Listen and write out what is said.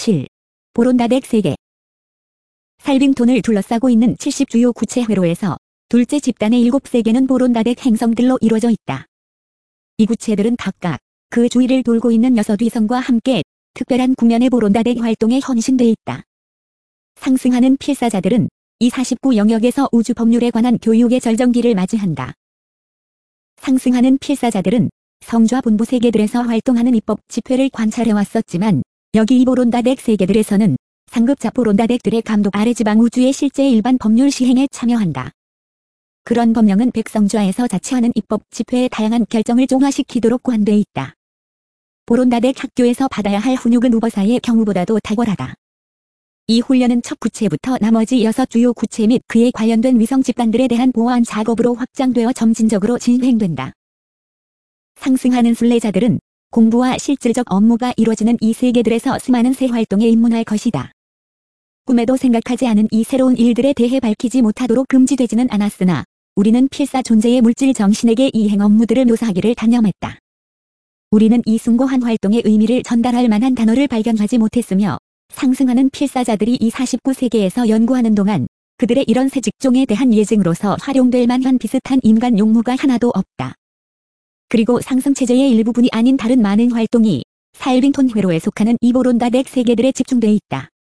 7. 보론다덱 세계. 살빙톤을 둘러싸고 있는 70 주요 구체 회로에서 둘째 집단의 7세계는 보론다덱 행성들로 이루어져 있다. 이 구체들은 각각 그 주위를 돌고 있는 6위성과 함께 특별한 국면의 보론다덱 활동에 헌신돼 있다. 상승하는 필사자들은 이 49 영역에서 우주 법률에 관한 교육의 절정기를 맞이한다. 상승하는 필사자들은 성좌 본부 세계들에서 활동하는 입법 집회를 관찰해왔었지만 여기 이 보론다덱 세계들에서는 상급자 보론다덱들의 감독 아래 지방 우주의 실제 일반 법률 시행에 참여한다. 그런 법령은 백성좌에서 자치하는 입법 집회의 다양한 결정을 종화시키도록 고안돼 있다. 보론다덱 학교에서 받아야 할 훈육은 우버사의 경우보다도 탁월하다. 이 훈련은 첫 구체부터 나머지 6 주요 구체 및 그에 관련된 위성 집단들에 대한 보완 작업으로 확장되어 점진적으로 진행된다. 상승하는 순례자들은 공부와 실질적 업무가 이루어지는 이 세계들에서 수많은 새 활동에 입문할 것이다. 꿈에도 생각하지 않은 이 새로운 일들에 대해 밝히지 못하도록 금지되지는 않았으나 우리는 필사 존재의 물질 정신에게 이 행 업무들을 묘사하기를 단념했다. 우리는 이 숭고한 활동의 의미를 전달할 만한 단어를 발견하지 못했으며 상승하는 필사자들이 이 49세계에서 연구하는 동안 그들의 이런 새 직종에 대한 예증으로서 활용될 만한 비슷한 인간 용무가 하나도 없다. 그리고 상승체제의 일부분이 아닌 다른 많은 활동이 살빙톤 회로에 속하는 이 보론다덱 세계들에 집중돼 있다.